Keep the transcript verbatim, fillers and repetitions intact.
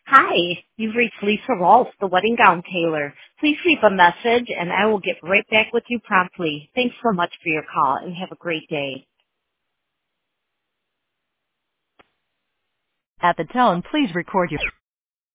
Hi, you've reached Lisa Rolfe, the wedding gown tailor. Please leave a message and I will get right back with you promptly. Thanks so much for your call and have a great day. At the tone, please record your